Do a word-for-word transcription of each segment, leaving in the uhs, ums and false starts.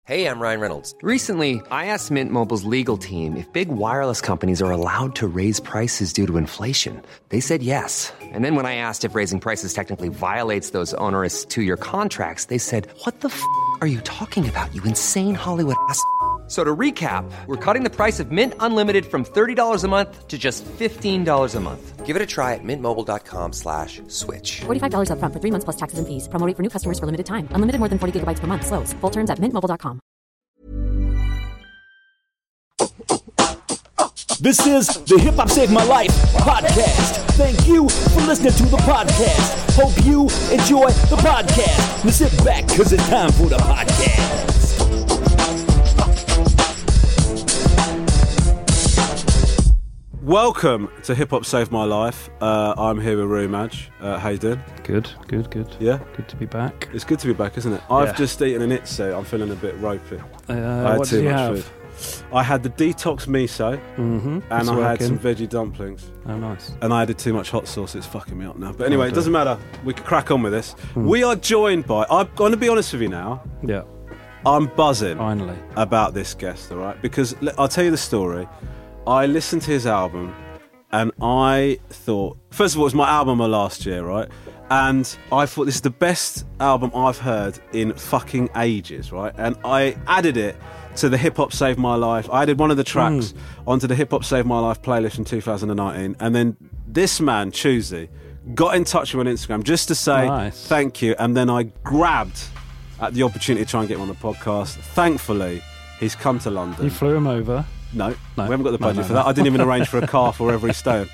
Hey, I'm Ryan Reynolds. Recently, I asked Mint Mobile's legal team if big wireless companies are allowed to raise prices due to inflation. They said yes. And then when I asked if raising prices technically violates those onerous two-year contracts, they said, what the f*** are you talking about, you insane Hollywood ass f- So to recap, we're cutting the price of Mint Unlimited from thirty dollars a month to just fifteen dollars a month. Give it a try at mintmobile.com slash switch. forty-five dollars up front for three months plus taxes and fees. Promo rate for new customers for limited time. Unlimited more than forty gigabytes per month. Slows full terms at mint mobile dot com. This is the Hip Hop Saved My Life podcast. Thank you for listening to the podcast. Hope you enjoy the podcast. Now sit back, because it's time for the podcast. Welcome to Hip Hop Saved My Life. Uh, I'm here with Rumaj. Uh, how you doing? Good, good, good. Yeah? Good to be back. It's good to be back, isn't it? I've Yeah. just eaten an itsu. I'm feeling a bit ropey. Uh, I had what too did you much have? food. I had the detox miso, Mm-hmm. and I had some veggie dumplings. Oh, nice. And I added too much hot sauce. It's fucking me up now. But anyway, Oh, it doesn't matter. We can crack on with this. Mm. We are joined by... I'm going to be honest with you now. Yeah. I'm buzzing Finally. about this guest, all right? Because I'll tell you the story. I listened to his album, and I thought... First of all, it was my album of last year, right? And I thought this is the best album I've heard in fucking ages, right? And I added it to the Hip Hop Saved My Life. I added one of the tracks mm. onto the Hip Hop Saved My Life playlist in two thousand nineteen. And then this man, Choosy, got in touch with me on Instagram just to say nice. Thank you. And then I grabbed at the opportunity to try and get him on the podcast. Thankfully, he's come to London. You flew him over? No, no. we haven't got the budget no, no, for no. that. I didn't even arrange for a car for wherever he's staying.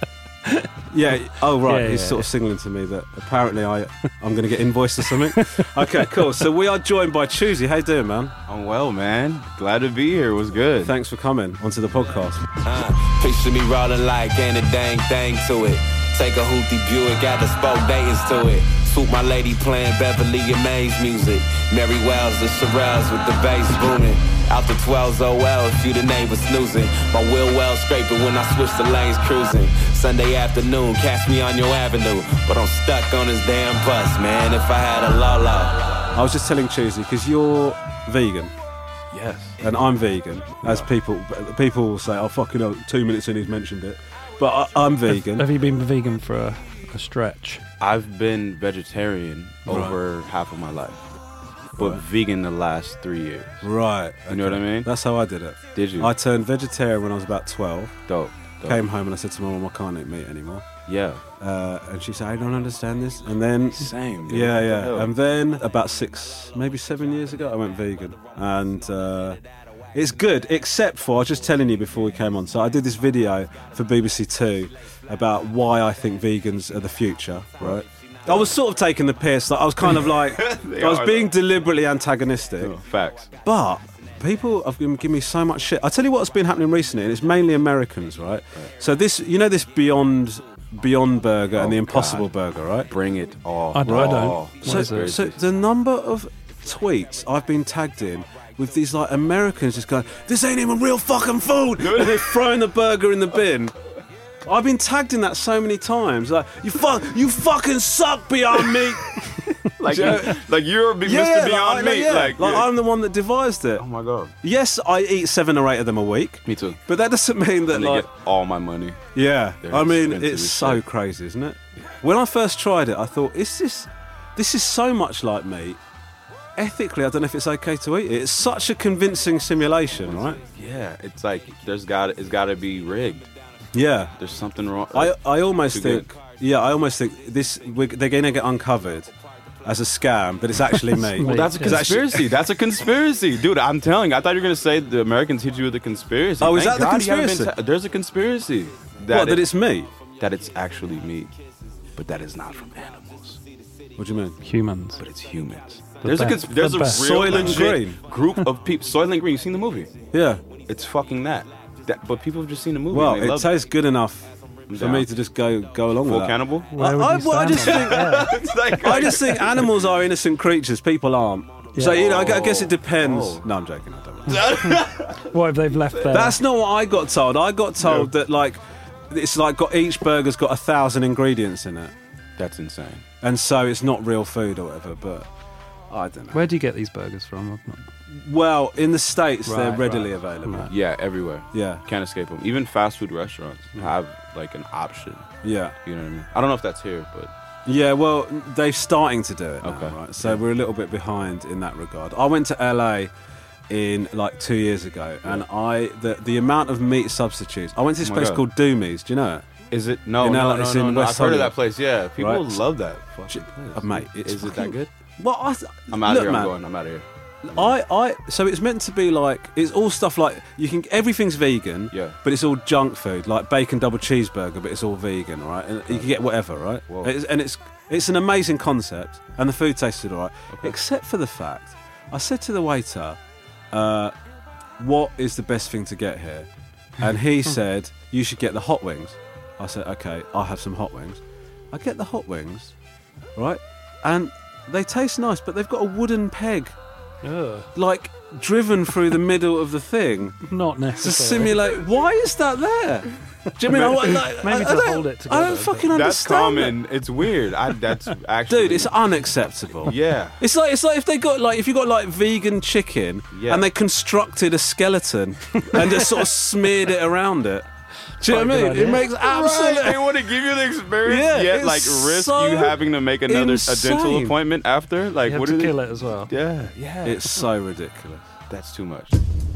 Yeah. Oh, right. Yeah, he's yeah, sort yeah. of signalling to me that apparently I, I'm going to get invoiced or something. Okay, cool. So we are joined by Choosy. How you doing, man? I'm well, man. Glad to be here. It was good. Thanks for coming onto the podcast. Uh, picture me rolling like ain't a dang thing to it. Take a Houthi Buick, got the spoke Dayton's to it. Swoop my lady playing Beverly and Mays music. Mary Wells, the Shirelles with the bass booming. Out the twelves, oh well, if you the neighbor snoozing. My wheel well scraping when I switch the lanes cruising. Sunday afternoon, catch me on your avenue. But I'm stuck on this damn bus, man, if I had a Lolo. I was just telling Choosy, because you're vegan. Yes. And I'm vegan, as people people will say, oh, fucking hell, two minutes in he's mentioned it. But I, I'm vegan. Have, have you been vegan for a, a stretch? I've been vegetarian over right. half of my life. But right. vegan the last three years. Right. Okay. You know what I mean? That's how I did it. Did you? I turned vegetarian when I was about twelve. Dope. Dope. Came home and I said to my mum, I can't eat meat anymore. Yeah. Uh, and she said, I don't understand this. And then... Same. Dude. Yeah, yeah. The and then about six, maybe seven years ago, I went vegan. And uh, it's good, except for, I was just telling you before we came on, so I did this video for B B C Two about why I think vegans are the future, right? I was sort of taking the piss. Like, I was kind of like, I was being though. deliberately antagonistic. No, facts. But people have been giving me so much shit. I'll tell you what's been happening recently, and it's mainly Americans, right? right. So this, you know this Beyond Beyond Burger oh, and the Impossible God. Burger, right? Bring it all. I, right. I don't. So, so the number of tweets I've been tagged in with these like Americans just going, this ain't even real fucking food! And they're throwing the burger in the bin. I've been tagged in that so many times. Like, you fuck, you fucking suck, Beyond Meat. like, you, like you're Mister Yeah, Beyond like, Meat. Yeah. Like, like yeah. I'm the one that devised it. Oh my god. Yes, I eat seven or eight of them a week. Me too. But that doesn't mean that and like they get all my money. Yeah, They're I mean it's so shit. crazy, isn't it? Yeah. When I first tried it, I thought, is this, this is so much like meat. Ethically, I don't know if it's okay to eat it. It's such a convincing simulation, right? Yeah, it's like there's got it's got to be rigged. Yeah, there's something wrong. I I almost think good. yeah I almost think this we're, they're going to get uncovered as a scam, but it's actually me. Well, that's a conspiracy. That's a conspiracy, dude. I'm telling you. I thought you were going to say the Americans hit you with a conspiracy. Oh, is Thank that God the conspiracy? Ta- there's a conspiracy. That what? It, that it's meat? That it's actually meat, but that is not from animals. What do you mean? Humans. But it's humans. The there's best, a cons- there's a real Soylent Green group of people. Soylent Green. You seen the movie? Yeah. It's fucking that. that but people have just seen the movie. Well, and they it love tastes it. good enough for down. me to just go go along Full with that. cannibal? Where would I, you I, I just stand think on that? It's like, I just think animals are innocent creatures. People aren't. Yeah. So you know, I gu- I guess it depends. Oh. No, I'm joking. I don't know. What if they've left there? That's not what I got told. I got told that like it's like got each burger's got a thousand ingredients in it, That's insane. and so it's not real food or whatever. But I don't know. Where do you get these burgers from? I've not... Well, in the States, they're Right, readily right. available. Yeah, everywhere. Yeah. Can't escape them. Even fast food restaurants have like an option. Yeah. You know what I mean? I don't know if that's here, but Yeah, well, they're starting to do it now, Okay. right? So we're a little bit behind in that regard. I went to L A in like two years ago, and I the the amount of meat substitutes. I went to this Oh my place God. called Doomie's. Do you know it? is it? No, In no, L A, no, it's no, in no. West I've heard of that Hollywood. place. Yeah, people Right. love that fucking place. Uh, mate, it's is it that fucking- good? Well, I, I'm out look, of here. man, I'm going. I'm out of here. I, I, so it's meant to be like it's all stuff like you can everything's vegan, Yeah. but it's all junk food like bacon double cheeseburger, but it's all vegan, right? And you can get whatever, right? Whoa. It's, and it's it's an amazing concept, and the food tasted alright, except for the fact I said to the waiter, uh, "What is the best thing to get here?" And he said, "You should get the hot wings." I said, "Okay, I'll have some hot wings." I get the hot wings, right? And they taste nice, but they've got a wooden peg, Ugh, like driven through the middle of the thing not to necessary. simulate. Why is that there? Do you mean I, want- like, Maybe I, to I don't- hold it I together, don't fucking but- That's understand. common. It's weird. I, that's actually. Dude, it's unacceptable. Yeah. It's like it's like if they got like if you got like vegan chicken Yeah. and they constructed a skeleton and just sort of smeared it around it. Do you know what I Quite a mean? good It makes absolute. Right. They want to give you the experience, Yeah, yet it's like risk so you having to make another a dental insane. appointment after. Like, You have what to is kill it? it as well. Yeah, yeah. It's so ridiculous. That's too much.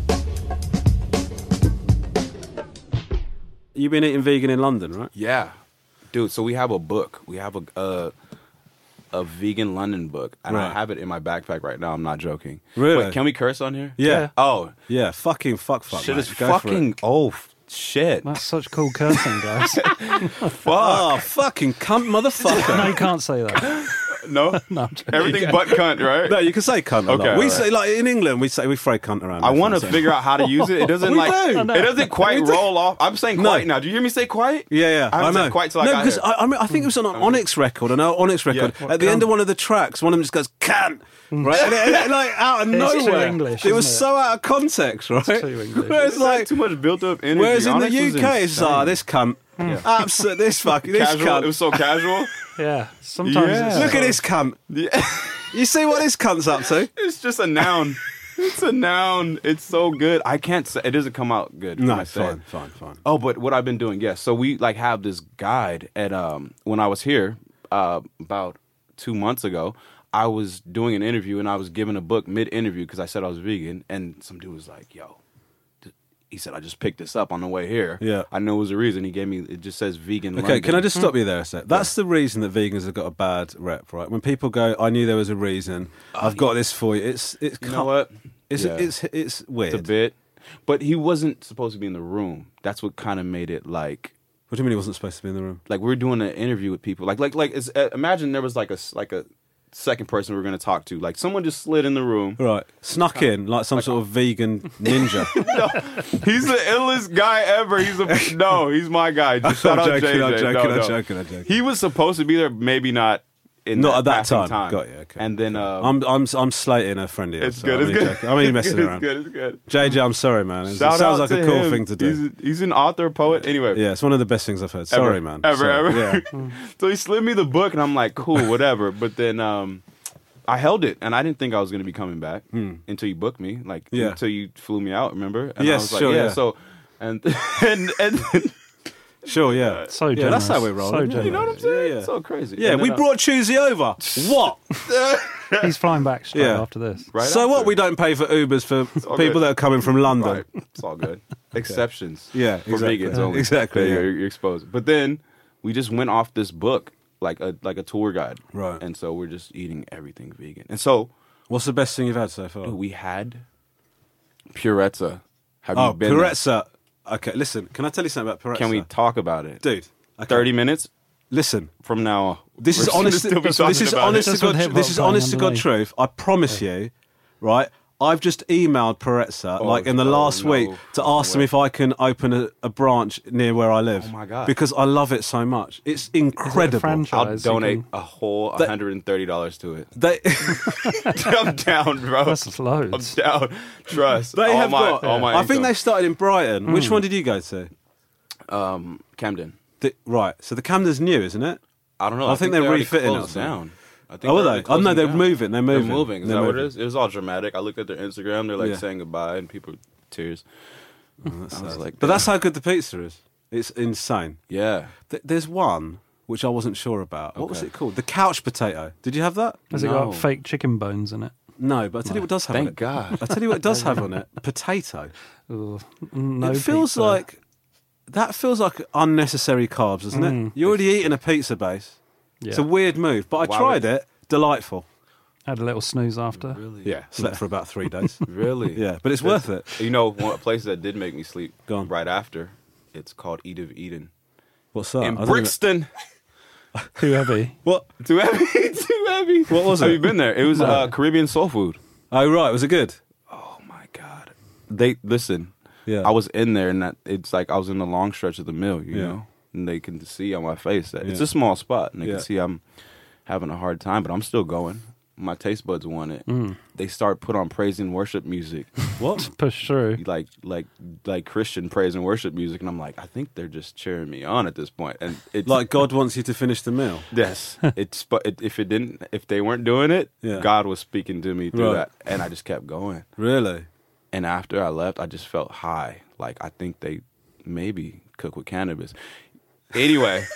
You've been eating vegan in London, right? Yeah, dude. So we have a book. We have a uh, a vegan London book, and I Right. have it in my backpack right now. I'm not joking. Really? Wait, can we curse on here? Yeah. Oh, Yeah, fucking fuck, fuck. shit mate. is Go for it. fucking. Oh, f- shit. That's such cool cursing, guys. Oh, fucking cunt, motherfucker. No, you can't say that. No, No, I'm joking. everything but cunt, right? No, you can say cunt a lot. Okay, We alright. say like in England, we say we throw cunt around. I left want to and figure out how to use it. It doesn't We like do. it doesn't quite We do. roll off. I'm saying No. quite now. Do you hear me say quite? Yeah, yeah, I I, haven't know. said quite till I no, got because here. I, I, mean, I think it was on an Onyx record, an Onyx record. Yeah. At the end of one of the tracks, one of them just goes "cunt," right? and it, and it, like out of It's too nowhere, English, it was isn't it? so out of context, right? too English. Whereas It's like like, too much built up energy. whereas in the Onyx was U K, it's insane. ah, this cunt, absolute, this fucking, this casual. cunt. It was so casual. Yeah, sometimes Yeah. it's Look at this cunt. Yeah. You see what this cunt's up to? It's just a noun. It's a noun. It's so good. I can't say it doesn't come out good. when I No, say it. fine, fine, fine. Oh, but what I've been doing, yes. So we like have this guide at um when I was here uh, about two months ago. I was doing an interview and I was given a book mid interview because I said I was vegan, and some dude was like, "Yo," th- he said, "I just picked this up on the way here." Yeah. I know it was a reason. He gave me. It just says vegan. Okay, London. can I just stop you there a sec? That's the reason that vegans have got a bad rep, right? When people go, "I knew there was a reason. I've got this for you." It's it's You know what? It's Yeah. it's it's weird. It's a bit, but he wasn't supposed to be in the room. That's what kind of made it like. What do you mean he wasn't supposed to be in the room? Like we were doing an interview with people. Like like like it's, uh, imagine there was like a s- like a second person we were going to talk to. Like someone just slid in the room. Right, snuck in like some sort of vegan ninja. No, he's the illest guy ever. He's a no. He's my guy. Just shout I'm out joking, J J. I'm joking, no, I'm no. joking, I'm joking. He was supposed to be there. Maybe not. In Not that at that passing time. Got you, okay. And then uh, I'm I'm I'm slating a friend here. it's so good. I'm It's only good. joking. I'm only It's messing good, around. It's good. It's good. J J, I'm sorry, man. It Shout sounds out like a to cool him. thing to do. He's, he's an author, poet. Anyway, Yeah, it's one of the best things I've heard. Sorry, ever, man. Ever, Sorry. ever. Yeah. So he slid me the book, and I'm like, cool, whatever. But then um, I held it, and I didn't think I was going to be coming back until you booked me, like Hmm. Yeah. until you flew me out. Remember? And Yes, I was like, sure, yeah. yeah. So, and and and Sure, yeah. So yeah, that's generous. how we roll. So isn't it? generous. you know what I'm saying? Yeah, yeah. So crazy. Yeah, And we then I- brought Choosy over. What? He's flying back straight Yeah. after this. right so after. what? We don't pay for Ubers for all people good. that are coming from London. Right. It's all good. Exceptions. Yeah, for exactly. vegans only. Exactly, That yeah. You're, you're exposed. But then we just went off this book like a like a tour guide. Right. And so we're just eating everything vegan. And so What's the best thing you've had so far? we had Purezza. Have Oh, you been there? Purezza. Okay, listen. Can I tell you something about Purezza? Can we talk about it? dude? Okay. thirty minutes Listen. from now on. This is we're gonna honest. still be This talking is about honest it. to Just with God. hip-hop This is playing honest to God underneath. truth. I promise you, right? I've just emailed Purezza Oh, like in the oh, last no. week to ask them way. if I can open a, a branch near where I live. Oh, my God. Because I love it so much. It's incredible. franchise? I'll Guys, you donate can- a whole That- one hundred thirty dollars to it. They I'm down, bro. That's loads. I'm down. Trust. they all have my, got. all my I think income. they started in Brighton. Hmm. Which one did you go to? um Camden. The, right. So the Camden's new, isn't it? I don't know. I think they're already refitting it or closed something. down. I I think Oh, were they're they? Oh, closing no, they're down. moving. They're moving. They're moving. Is They're that what moving. it is? It was all dramatic. I looked at their Instagram. They're like Yeah. saying goodbye, and people tears. Oh, that's I was sad. like, but yeah. that's how good the pizza is. It's insane. Yeah. Th- There's one which I wasn't sure about. What was Okay. it called? The couch potato. Did you have that? Has it No. got fake chicken bones in it? No, but I tell you what it does have on Thank it. God. I tell you what it does have on it. Potato. Ugh, no it feels pizza. like that feels like unnecessary carbs, doesn't Mm. it? You're already eating a pizza base. It's a Yeah. weird move, but I Why tried would- it. Delightful. Had a little snooze after. Really? Yeah, slept for about three days. Really? Yeah, but it's worth it. You know, one place that did make me sleep Go on. right after, it's called Eat of Eden. What's that? In I don't Brixton. Too heavy. even- What? Too heavy. Too heavy. What was Have it? you been there? It was uh, Caribbean soul food. Oh right, was it good? Oh my God. They listen. Yeah. I was in there, and that it's like I was in the long stretch of the meal, you Yeah. know, and they can see on my face that it's Yeah. a small spot, and they Yeah. can see I'm having a hard time, but I'm still going. My taste buds want it. Mm. They start put on praise and worship music, What? Push through. like like like Christian praise and worship music, and I'm like, I think they're just cheering me on at this point, and it's Like God wants you to finish the meal. yes, it's but it, if it didn't, if they weren't doing it, Yeah. God was speaking to me through Right. that, and I just kept going. Really? And after I left, I just felt high. Like I think they maybe cook with cannabis. Anyway,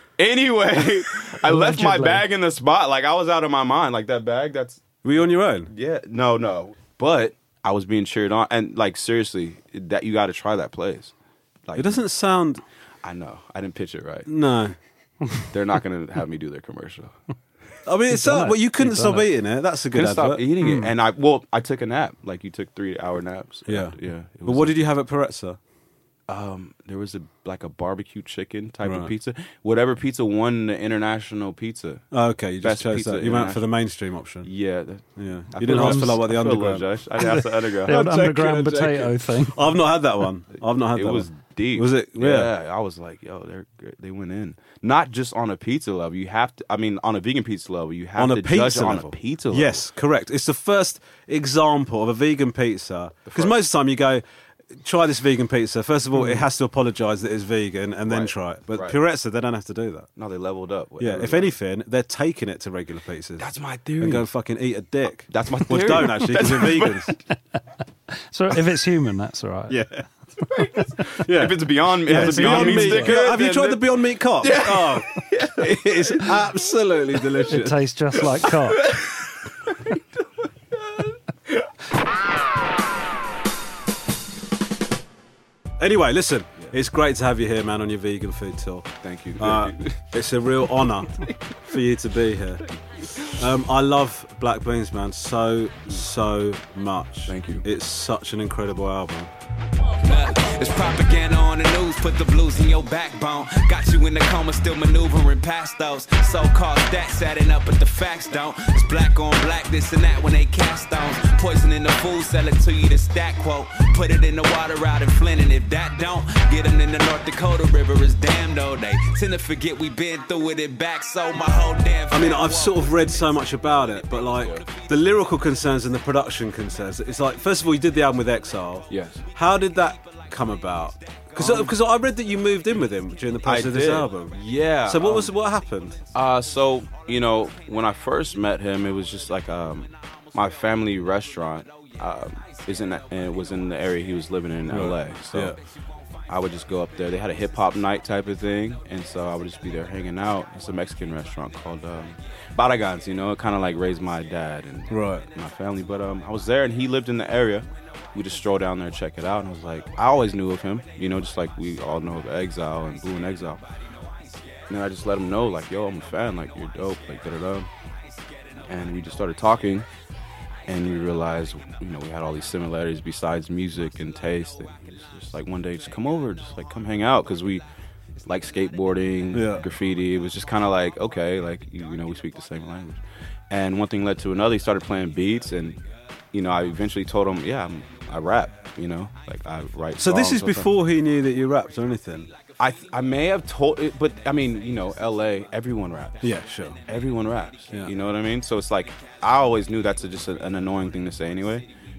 anyway, I left my Allegedly. bag in the spot. Like I was out of my mind. Like that bag. That's Were you on your own? yeah. No, no. But I was being cheered on, and like seriously, that you got to try that place. Like It doesn't sound. I know. I didn't pitch it right. No. They're not going to have me do their commercial. I mean, it's so, it. well, you couldn't You've done stop it. eating it. That's a good Couldn't stop advert. eating it, and I well, I took a nap. Like you took three hour naps. Yeah, after- yeah. It But was- what did you have at Perezza? Um, there was a like a barbecue chicken type Right. of pizza. Whatever pizza won the international pizza. Oh, okay, you just Best chose pizza that. You went for the international. mainstream option. Yeah, that, Yeah, I you feel didn't ask for like what the I feel a little underground. judged. I didn't ask the underground. The old I'm joking, underground I'm joking. potato thing. I've not had that one. I've not had It that was one. deep. Was it? Yeah. Yeah. I was like, yo, they're great. They went in. Not just on a pizza level. You have to. I mean, on a vegan pizza level, you have On a to judge pizza on level. a pizza level. Yes, correct. It's the first example of a vegan pizza. Because most of the time you go, try this vegan pizza. First of all, it has to apologise that it's vegan and then Right. try it. But Right. Perezza, they don't have to do that. No, they leveled up. with Yeah, if everything. anything, they're taking it to regular pizzas. That's my and theory. go fucking eat a dick. That's my Well, theory. don't actually, because you're vegans. So if it's human, that's all right. Yeah. yeah. If it's beyond, if Yeah, it's it's a Beyond, Beyond Meat Meat. sticker, Have you then tried it- the Beyond Meat cock? Yeah. Oh, it's absolutely It delicious. tastes just like cock. Anyway, listen, it's great to have you here, man, on your vegan food tour. Thank you. Uh, it's a real honour for you to be here. Um, I love Black Beans, man, so, so much. Thank you. It's such an incredible album. It's propaganda on the news, put the blues in your backbone. Got you in the coma, still maneuvering past those so-called stats, adding up, but the facts don't. It's black on black, this and that when they cast stones. Poison in the food, sell it to you, the stack quote. Put it in the water out in Flint, and if that don't, get them in the North Dakota River is damned, though. They tend to forget we been through it and back, so my whole damn I mean, I've sort of read so much about it, but like the lyrical concerns and the production concerns, it's like, first of all, you did the album with Exile. Yes. How did that come about? Because I read that you moved in with him during the process I of this did. album. Yeah. So what um, was what happened? Uh, so you know, when I first met him, it was just like um, my family restaurant um, is in that, and it was in the area he was living in, in L A. So Yeah. I would just go up there. They had a hip hop night type of thing, and so I would just be there hanging out. It's a Mexican restaurant called um, Barragans. You know, it kind of like raised my dad and Right. my family. But um, I was there, and he lived in the area. We just strolled down there and check it out, and I was like, I always knew of him, you know, just like we all know of Exile and Blue and Exile. And then I just let him know, like, yo, I'm a fan, like, you're dope, like, da-da-da. And we just started talking, and we realized, you know, we had all these similarities besides music and taste. And it's just like one day, just come over, just like come hang out, because we like skateboarding, Yeah. graffiti. It was just kind of like, okay, like, you, you know, we speak the same language. And one thing led to another. He started playing beats, and, you know, I eventually told him, yeah, I'm, I rap, you know, like I write So this songs is or before he knew that you rapped or anything? I I may have told it, but I mean, you know, L A, everyone raps. Yeah, sure. Everyone raps. Yeah. You know what I mean? So it's like I always knew that's a, just a, an annoying thing to say anyway.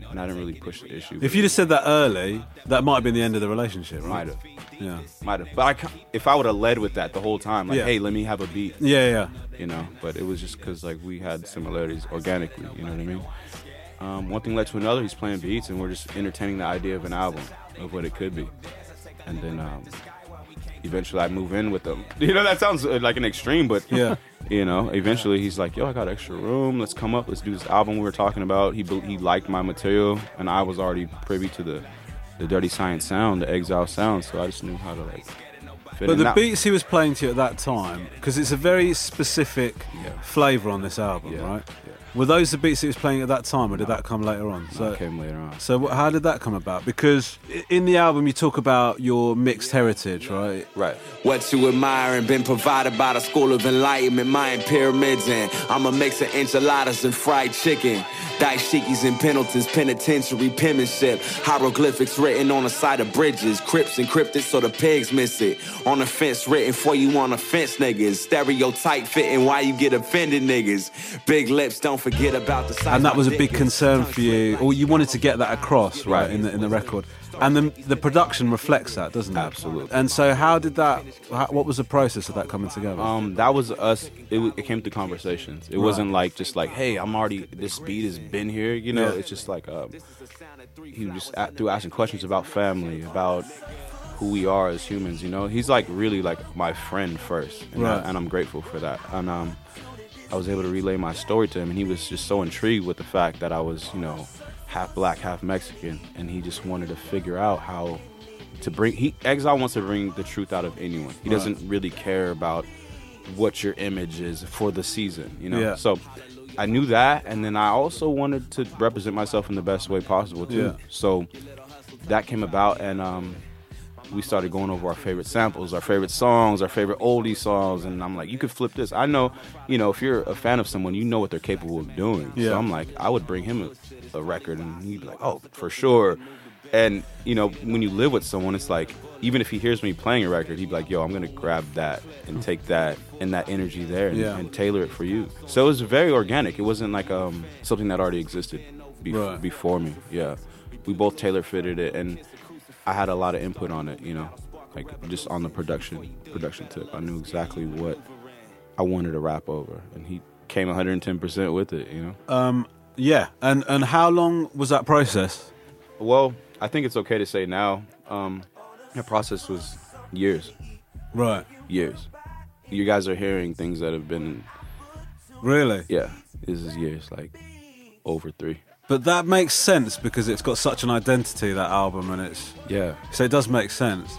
and I didn't really push the issue. If you'd have said that early, that might have been the end of the relationship, right? Might have. Yeah. Might have. But I, ca- if I would have led with that the whole time, like, Yeah. hey, let me have a beat. Yeah, yeah. You know, but it was just because, like, we had similarities organically, you know what I mean? Um, one thing led to another. He's playing beats, and we're just entertaining the idea of an album, of what it could be. And then um, eventually I move in with him. You know, that sounds uh, like an extreme, but, Yeah. you know, eventually he's like, yo, I got extra room. Let's come up. Let's do this album we were talking about. He he liked my material, and I was already privy to the, the Dirty Science sound, the Exile sound, so I just knew how to, like, fit But in. the Now- beats he was playing to you at that time, because it's a very specific Yeah. flavour on this album, Yeah, right? yeah. Were those the beats he was playing at that time, or did that come later on? That came later on. So wh- how did that come about? Because i- in the album you talk about your mixed heritage, right? Right. What you admire and been provided by the School of Enlightenment, Mayan pyramids, and I'm a mix of enchiladas and fried chicken. Daishikis and Pendletons, penitentiary penmanship. Hieroglyphics written on the side of bridges. Crips encrypted so the pigs miss it. On the fence written for you on the fence, niggas. Stereotype fitting why you get offended, niggas. Big lips, don't forget about the size. And that was a my big dick is. concern for you, or you wanted to get that across, right, Right. in the in the record. And the the production reflects that, doesn't it? Absolutely. And so how did that? How, what was the process of that coming together? Um, that was us. It, w- it came through conversations. It wasn't like just like, hey, I'm already. This beat has been here. You know, Yeah. it's just like um, he was just a- through asking questions about family, about who we are as humans. You know, he's like really like my friend first, and, Right. I, and I'm grateful for that. And um, I was able to relay my story to him, and he was just so intrigued with the fact that I was, you know, half black, half Mexican, and he just wanted to figure out how to bring. He Exile wants to bring the truth out of anyone. He Right. doesn't really care about what your image is for the season, you know. Yeah. So I knew that, and then I also wanted to represent myself in the best way possible too. Yeah. So that came about, and um, we started going over our favorite samples, our favorite songs, our favorite oldie songs, and I'm like, you could flip this. I know, you know, if you're a fan of someone, you know what they're capable of doing. Yeah. So I'm like, I would bring him a, a record, and he'd be like, oh, for sure. And, you know, when you live with someone, it's like, even if he hears me playing a record, he'd be like, yo, I'm going to grab that and take that and that energy there and, Yeah. and tailor it for you. So it was very organic. It wasn't like um, something that already existed bef- Right. before me. Yeah. We both tailor fitted it, and I had a lot of input on it, you know, like just on the production production tip. I knew exactly what I wanted to rap over, and he came one hundred ten percent with it, you know. Um, yeah. And and how long was that process? Well, I think it's okay to say now, um, the process was years, Right. years. You guys are hearing things that have been, Really? yeah, this is years, like over three. But that makes sense because it's got such an identity, that album, and it's Yeah. so it does make sense.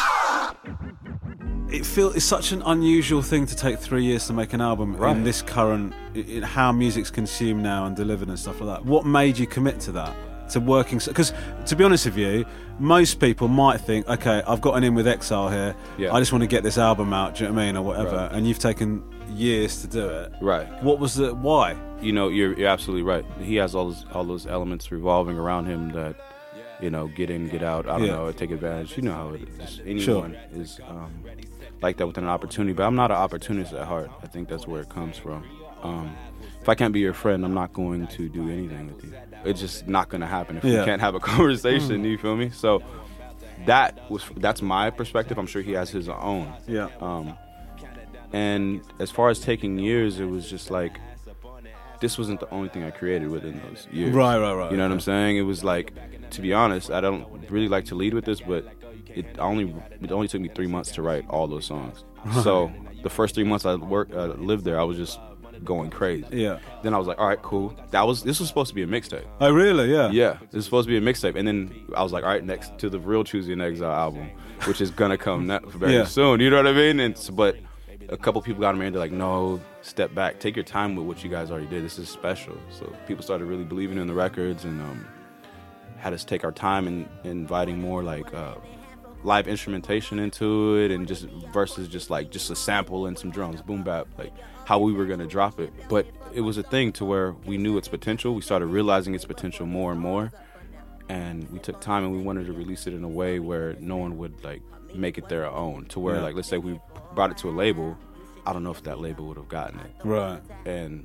It feel it's such an unusual thing to take three years to make an album Right. in this current, in how music's consumed now and delivered and stuff like that. What made you commit to that? To working, because to be honest with you, most people might think, okay, I've got an in with Exile here. Yeah. I just want to get this album out. Do you know what I mean, or whatever? Right. And you've taken years to do it. Right. What was the why? You know, you're you're absolutely right. He has all those all those elements revolving around him that, you know, get in, get out. I don't Yeah. know, take advantage. You know how it is. Anyone Sure. is um, like that with an opportunity, but I'm not an opportunist at heart. I think that's where it comes from. Um, if I can't be your friend, I'm not going to do anything with you. It's just not going to happen if Yeah. we can't have a conversation. You feel me? So that was that's my perspective. I'm sure he has his own. Yeah. Um, and as far as taking years, it was just like, this wasn't the only thing I created within those years. Right, right, right. You know what I'm saying? It was like, to be honest, I don't really like to lead with this, but it only it only took me three months to write all those songs. So the first three months I worked, uh, lived there, I was just going crazy. Yeah. Then I was like, all right, cool. That was this was supposed to be a mixtape. Oh, really? Yeah. Yeah, this was supposed to be a mixtape, and then I was like, all right, next to the real Choosy and Exile album, which is gonna come ne- very Yeah. soon. You know what I mean? And s- but a couple people got on me and they're like, no, step back, take your time with what you guys already did. This is special. So people started really believing in the records, and um, had us take our time in, in inviting more like uh, live instrumentation into it, and just versus just like just a sample and some drums, boom bap, like how we were gonna drop it. But it was a thing to where we knew its potential. We started realizing its potential more and more, and we took time and we wanted to release it in a way where no one would like make it their own. To where Yeah. like, let's say we brought it to a label, I don't know if that label would have gotten it. Right. And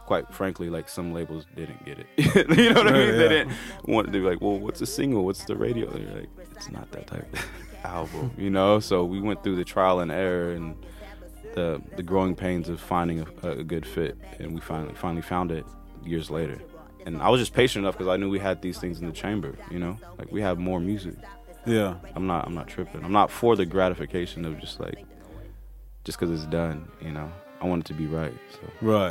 quite frankly, like some labels didn't get it. You know what I mean? Yeah. They didn't want to be like, well, what's a single? What's the radio? They're like, it's not that type of album, you know? So we went through the trial and error and the the growing pains of finding a, a good fit, and we finally finally found it years later. And I was just patient enough because I knew we had these things in the chamber, you know? Like, we have more music. Yeah. I'm not I'm not tripping. I'm not for the gratification of just like, just because it's done, you know? I want it to be right, so. Right.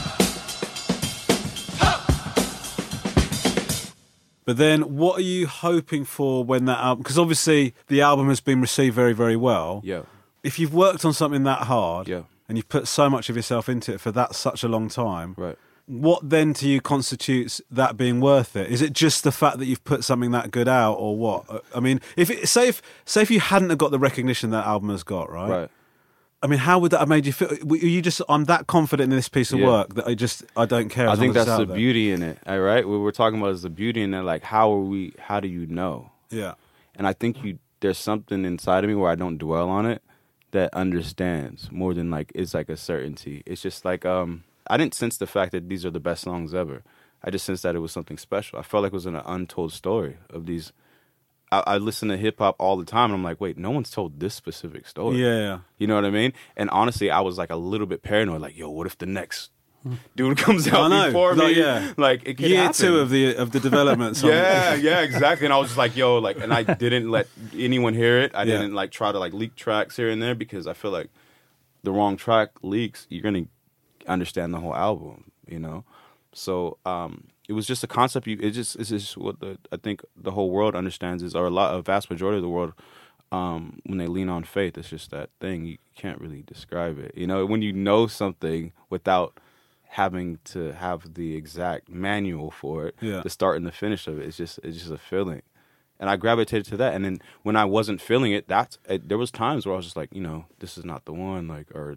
But then, what are you hoping for when that album... Because obviously, the album has been received very, very well. Yeah. If you've worked on something that hard, Yeah. and you've put so much of yourself into it for that such a long time, Right. what then to you constitutes that being worth it? Is it just the fact that you've put something that good out, or what? I mean, if it, say if say if you hadn't have got the recognition that album has got, right? Right. I mean, how would that have made you feel? Were you just, I'm that confident in this piece of Yeah. work that I just, I don't care. I as think long as that's it's the out beauty in it, all right? What we're talking about is the beauty in it. Like, how are we, how do you know? there. Yeah. And I think you, there's something inside of me where I don't dwell on it that understands more than like, it's like a certainty. It's just like, um, I didn't sense the fact that these are the best songs ever. I just sensed that it was something special. I felt like it was an untold story of these. I, I listen to hip hop all the time, and I'm like, wait, no one's told this specific story. Yeah, yeah. You know what I mean? And honestly, I was like a little bit paranoid, like, yo, what if the next dude comes out I know. before Like, me? yeah. Like, it could Year happen. two of the of the development. Song. Yeah, yeah, exactly. And I was just like, yo, like, and I didn't let anyone hear it. I Yeah. didn't like try to like leak tracks here and there because I feel like the wrong track leaks, you're gonna understand the whole album, you know. So um, it was just a concept. You, it just it's just what the I think the whole world understands is, or a lot, a vast majority of the world, um, when they lean on faith, it's just that thing you can't really describe it. You know, when you know something without having to have the exact manual for it, Yeah. the start and the finish of it, it's just it's just a feeling. And I gravitated to that. And then when I wasn't feeling it, that's it, there was times where I was just like, you know, this is not the one, like, or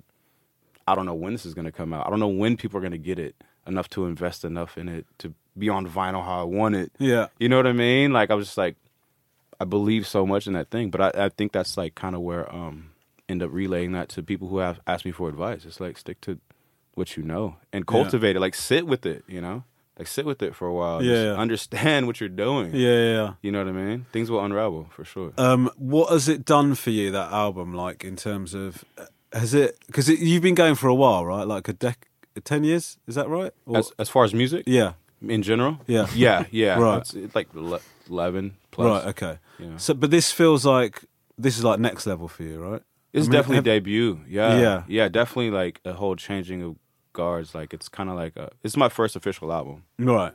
I don't know when this is going to come out. I don't know when people are going to get it enough to invest enough in it to be on vinyl how I want it. Yeah. You know what I mean? Like, I was just like, I believe so much in that thing. But I, I think that's like kind of where um end up relaying that to people who have asked me for advice. It's like, stick to what you know and cultivate it. Like, sit with it, you know? Like, sit with it for a while. Yeah, Just yeah. understand what you're doing. Yeah, yeah, yeah. You know what I mean? Things will unravel, for sure. Um, what has it done for you, that album, like, in terms of, has it, because it, you've been going for a while, right? Like a dec, ten years, is that right? Or, As as far as music? yeah. In general? Yeah. Yeah, yeah. Right. It's, it's like ele- eleven plus. Right, okay. Yeah. So, but this feels like, this is like next level for you, right? It's I mean, definitely have- debut. Yeah. Yeah. Yeah, definitely like a whole changing of guards. Like, it's kind of like, a, it's my first official album. Right.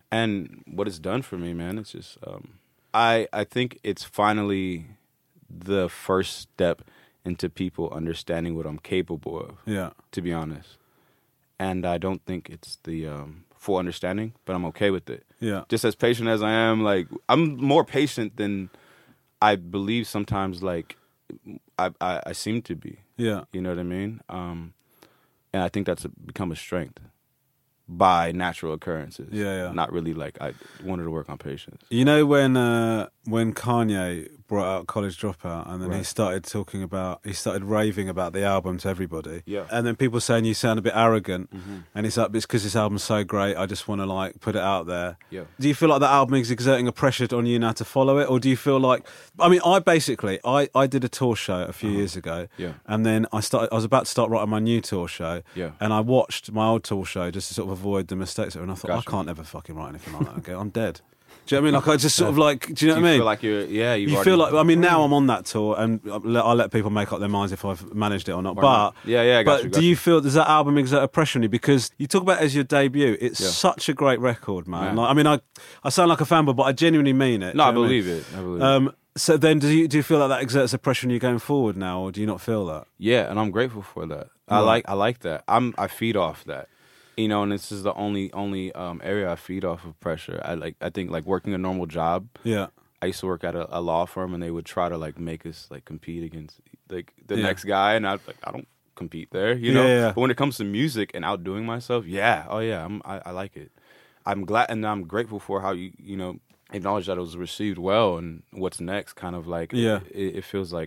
And what it's done for me, man, it's just, um, I I think it's finally the first step into people understanding what I'm capable of, Yeah. to be honest. And I don't think it's the um, full understanding, but I'm okay with it. Yeah. Just as patient as I am, like, I'm more patient than I believe sometimes, like, I, I, I seem to be. Yeah. You know what I mean? Um, and I think that's a, become a strength by natural occurrences. Yeah, yeah. Not really like I wanted to work on patience. You know when uh, when Kanye brought out College Dropout, and then he Right. started talking about, he started raving about the album to everybody. Yeah. And then people saying you sound a bit arrogant, Mhm. and he's like, it's because this album's so great, I just want to like put it out there. Yeah. Do you feel like that album is exerting a pressure on you now to follow it, or do you feel like, I mean, I basically, I, I did a tour show a few years ago, Yeah. and then I started, I was about to start writing my new tour show, Yeah. and I watched my old tour show just to sort of avoid the mistakes, and I thought, Gotcha. I can't ever fucking write anything like that again. I'm dead. Do you know what I mean? Like, I just sort of like, do you know Do what I you mean? feel like you're, yeah, you've you already, feel like, I mean, now I'm on that tour, and I let, I let people make up their minds if I've managed it or not. Or but not. Yeah, yeah, I got but you, got do you you. feel, does that album exert a pressure on you? Because you talk about it as your debut. It's Yeah. such a great record, man. Man. Like, I mean, I I sound like a fanboy, but I genuinely mean it. No, Do I you know what believe it. I believe mean? it. Um, so then, do you do you feel like that exerts a pressure on you going forward now, or do you not feel that? Yeah, and I'm grateful for that. I Right. like I like that. I'm I feed off that. You know, and this is the only only um, area I feed off of pressure. I like I think like working a normal job. Yeah. I used to work at a, a law firm, and they would try to like make us like compete against like the Yeah. next guy, and I was like, I don't compete there, you know. Yeah, yeah. But when it comes to music and outdoing myself, yeah, oh yeah, I'm, I, I like it. I'm glad, and I'm grateful for how you you know acknowledge that it was received well, and what's next, kind of like Yeah. it, it feels like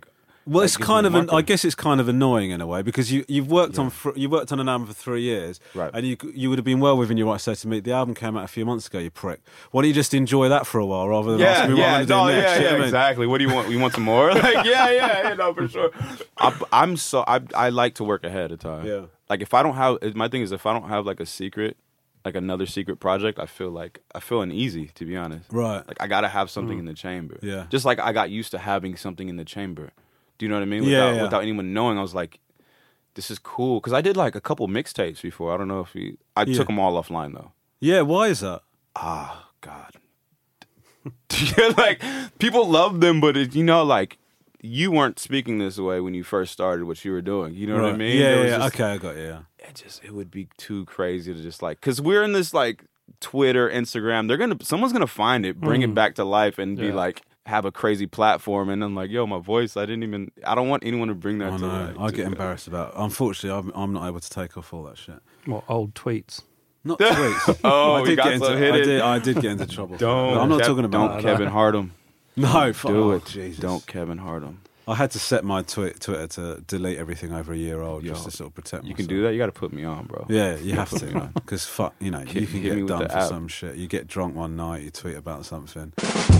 Well, Like, it's gives kind me of, a an, I marker. guess it's kind of annoying in a way because you you've worked on fr- you worked on an album for three years, Right. And you you would have been well within your right to say to me, the album came out a few months ago, you prick. Why don't you just enjoy that for a while rather than ask Yeah, me what yeah, I'm going to no, do next? yeah, You know yeah, what I mean? exactly. What do you want? We want some more? Like, yeah, yeah, yeah, no, for sure. I, I'm so I I like to work ahead of time. Yeah. Like if I don't have my thing is if I don't have like a secret, like another secret project, I feel like I feel uneasy to be honest. Right. Like I gotta have something in the chamber. Yeah. Just like I got used to having something in the chamber. Do you know what I mean? Yeah, Without, yeah. without anyone knowing, I was like, this is cool because I did like a couple mixtapes before. I don't know if you. I Yeah. took them all offline though. Yeah, why is that? Ah, God. Yeah, like people love them, but it, you know, like you weren't speaking this way when you first started what you were doing. You know what I Right. mean? Yeah, It yeah, was yeah. just- Okay, I got you. Yeah. It just it would be too crazy to just like because we're in this like Twitter, Instagram. They're gonna someone's gonna find it, bring it back to life, and be Yeah. like have a crazy platform. And I'm like, yo, my voice. I didn't even. I don't want anyone to bring that. I to know. like, I to- get embarrassed about. Unfortunately, I'm, I'm not able to take off all that shit. What old tweets? Not tweets. Oh, I you did got get into. so hit I it. did. I did get into trouble. for Don't. that. I'm not Kev- talking about. Don't Kevin Hartem. No, fuck- Do oh, it. Jesus. Don't Kevin Hartem. I had to set my twi- Twitter to delete everything over a year old just Yo, to sort of protect You myself. can do that. You got to put me on, bro. Yeah, you have to, because fuck, you know, you Hit- can hit me get with done the for app. some shit. You get drunk one night, you tweet about something.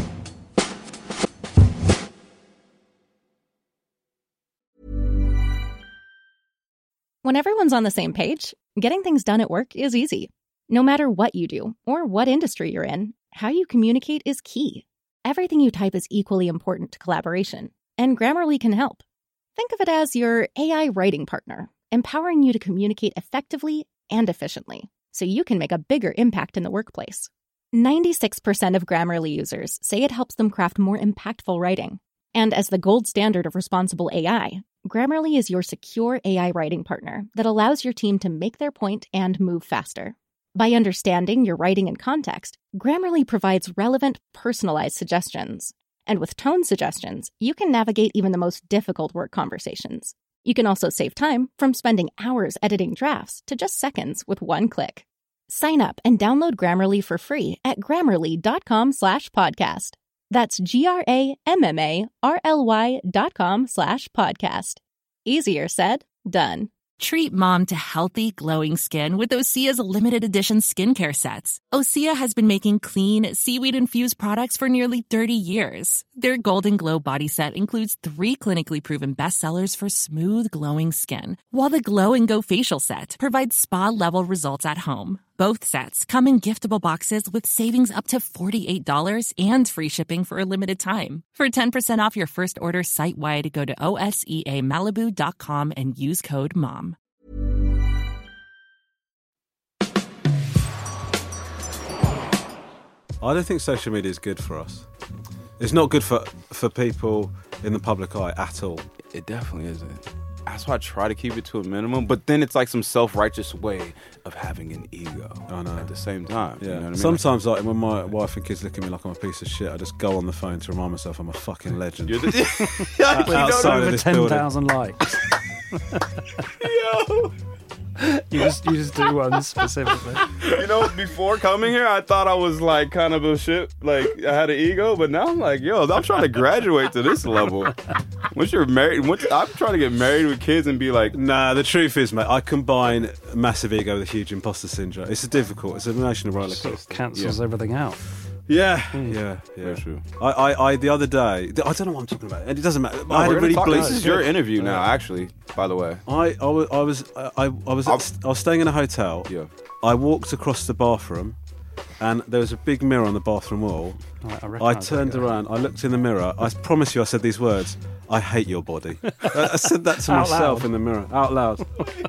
When everyone's on the same page, getting things done at work is easy. No matter what you do or what industry you're in, how you communicate is key. Everything you type is equally important to collaboration, and Grammarly can help. Think of it as your A I writing partner, empowering you to communicate effectively and efficiently, so you can make a bigger impact in the workplace. ninety-six percent of Grammarly users say it helps them craft more impactful writing. And as the gold standard of responsible A I, Grammarly is your secure A I writing partner that allows your team to make their point and move faster. By understanding your writing and context, Grammarly provides relevant, personalized suggestions. And with tone suggestions, you can navigate even the most difficult work conversations. You can also save time from spending hours editing drafts to just seconds with one click. Sign up and download Grammarly for free at grammarly.com slash podcast. That's G-R-A-M-M-A-R-L-Y dot com slash podcast. Easier said, done. Treat mom to healthy, glowing skin with Osea's limited edition skincare sets. Osea has been making clean, seaweed-infused products for nearly thirty years. Their Golden Glow body set includes three clinically proven bestsellers for smooth, glowing skin, while the Glow and Go facial set provides spa-level results at home. Both sets come in giftable boxes with savings up to forty-eight dollars and free shipping for a limited time. For ten percent off your first order site-wide, go to O S E A Malibu dot com and use code MOM. I don't think social media is good for us. It's not good for for people in the public eye at all. It definitely isn't. That's why I try to keep it to a minimum. But then it's like some self-righteous way of having an ego. I know. At the same time. Yeah. You know what I mean? Sometimes, like when my wife and kids look at me like I'm a piece of shit, I just go on the phone to remind myself I'm a fucking legend. You're the, Out- you know outside what of Over this ten building. thousand likes. Yo. You just you just do one specifically. You know, before coming here, I thought I was like kind of a shit, like I had an ego, but now I'm like, yo, I'm trying to graduate to this level. Once you're married, once I'm trying to get married with kids and be like, Nah, the truth is, mate, I combine massive ego with a huge imposter syndrome. It's difficult. It's an emotional roller Sort of coaster. cancels everything out. Yeah, yeah, yeah. Very true. I, I, I, the other day, I don't know what I'm talking about, and it doesn't matter. No, I had we're a gonna really talk- bleak. this is your interview now, actually, by the way. I, I was, I was, I, I was, at, I was staying in a hotel. Yeah. I walked across the bathroom, and there was a big mirror on the bathroom wall. Right, I I recognise turned that guy. around, I looked in the mirror. I promise you, I said these words: "I hate your body." I, I said that to Out myself loud? in the mirror, out loud.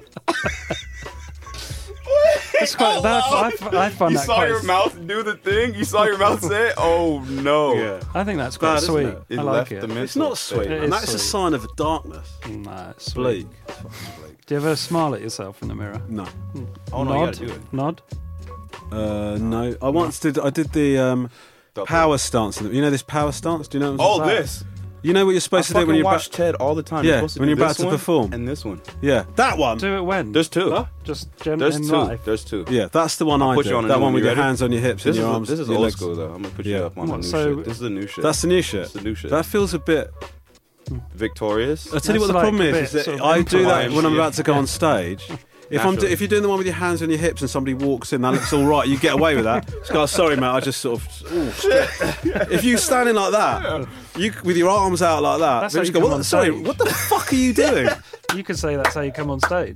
It's quite, that, I, I find You that saw quite, your mouth do the thing? You saw your mouth say it? Oh, no. Yeah. I think that's Bad, quite isn't sweet. it? It I left like it. the mental It's not sweet, It man. is That's a sweet. sign of darkness. Nah, it's Bleak. sweet. It's fucking bleak. Do you ever smile at yourself in the mirror? No. Oh, no, you Nod? gotta do it. Nod? Uh, no. I once did. I did the um, power stance. You know this power stance? Do you know? What Oh, it's about? this. You know what you're supposed I to do when you're watch about. Ted all the time. Yeah, You're supposed to when do you're about this to one perform. And this one. Yeah, that one. Do it when? There's two. Huh? Just gen- There's in two. life. There's two. Yeah, that's the one I put do. you on a That new one one. with You your ready? hands on your hips This and your is, arms. this is your old legs. school, though. I'm going to put Yeah. you up on What, the new so- shit. This is the new shit. That's the new shit. That's the new shit. That feels a bit. victorious. I'll tell you what the That's problem like a is, bit is sort that of I do that improvised, when I'm yeah. about to go on stage. If I'm do, Naturally. if you're doing the one with your hands on your hips and somebody walks in, that looks all right. You get away with that. Just go, sorry, mate. I just sort of. Ooh, if you standing like that, you with your arms out like that, That's they how just you go. come What, on sorry, stage." what the fuck are you doing? You could say that's how you come on stage.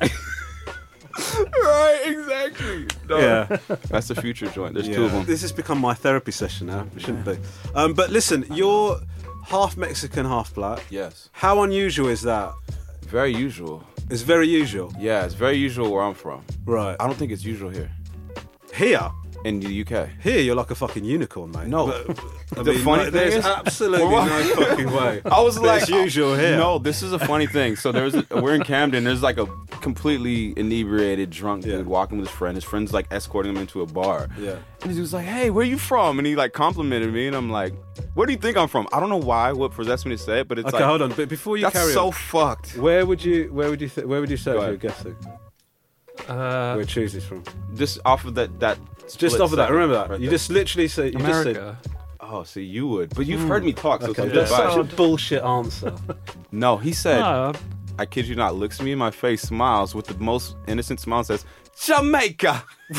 Right, exactly. No, Yeah. that's the future joint. There's Yeah. two of them. This has become my therapy session now. It shouldn't be. Um, but listen, you're half Mexican, half black. Yes. How unusual is that? Very usual. It's very usual. Yeah, it's very usual where I'm from. Right. I don't think it's usual here Here. in the U K. Here, you're like a fucking unicorn, mate. No. But, I The mean, funny like, thing there's is- absolutely Well, no fucking way. I was that like, it's usual here. No, this is a funny thing. So there's, a, we're in Camden. There's like a completely inebriated, drunk Yeah. dude walking with his friend. His friend's like escorting him into a bar. Yeah. And he was like, "Hey, where you from?" And he like complimented me, and I'm like, "Where do you think I'm from?" I don't know why. What possessed me to say it, but it's Okay, like, hold on. But before you that's carry so on, fucked. where would you, where would you, th- where would you say Go if you were ahead. guessing Uh, where Choose is from? Just off of that, that. Just split off of that. second Remember that. right you there. just literally say. You just said. America. Oh, see, you would, but you've heard me talk, so Okay, it's that's goodbye. such a bullshit answer. No, he said, No, I kid you not, looks me in my face, smiles with the most innocent smile, and says, Jamaica.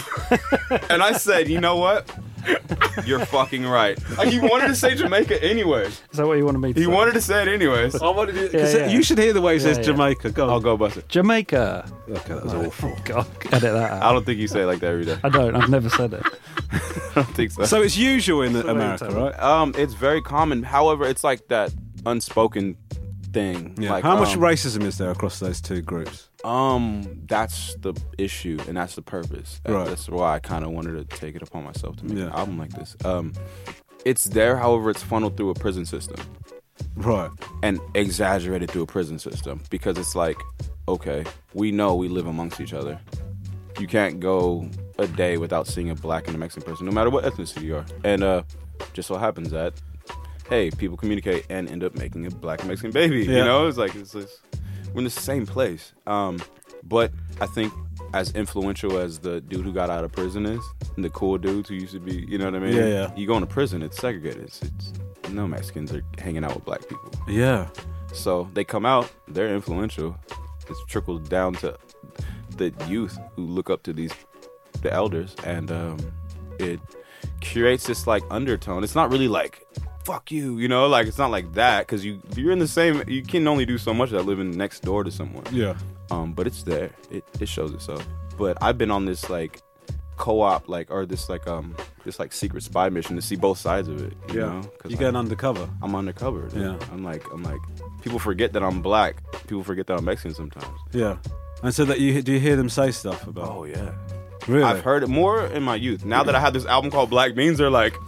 And I said, you know what? You're fucking right. Like, he wanted to say Jamaica anyways. is that what you wanted me to He say? wanted to say it anyways. I wanted you, 'cause Yeah, yeah. you should hear the way he says Yeah, yeah. Jamaica. Go on. I'll go bust it. Jamaica. Okay, that was awful. Oh, God. Edit that out. I don't think you say it like that every day. I don't. I've never said it. I don't think so. So it's usual in So America, tell me. right? um, it's very common. However, it's like that unspoken thing. Yeah. Like, How much um, racism is there across those two groups? Um, that's the issue, and that's the purpose. And Right. That's why I kind of wanted to take it upon myself to make Yeah. an album like this. Um, it's there, however, it's funneled through a prison system Right. and exaggerated through a prison system because it's like, okay, we know we live amongst each other. You can't go a day without seeing a black and a Mexican person, no matter what ethnicity you are. And uh, just so happens that, hey, people communicate and end up making a black and Mexican baby. Yeah. You know, it's like it's, it's we're in the same place. Um, but I think as influential as the dude who got out of prison is, and the cool dudes who used to be, you know what I mean? Yeah, yeah. You go into prison, it's segregated. It's, it's no Mexicans are hanging out with black people. Yeah. So they come out, they're influential. It's trickled down to the youth who look up to these the elders, and um, it creates this like undertone. It's not really like fuck you, you know, like it's not like that because you you're in the same. You can only do so much that living next door to someone. Yeah. Um, but it's there. It it shows itself. But I've been on this like co-op like or this like um this like secret spy mission to see both sides of it. You Yeah. know? 'Cause You're I- going undercover. I'm undercover. dude. Yeah. I'm like I'm like people forget that I'm black. People forget that I'm Mexican sometimes. Yeah. And so that you do you hear them say stuff about? Oh yeah. really? I've heard it more in my youth. Now that I have this album called Black Beans, they're like,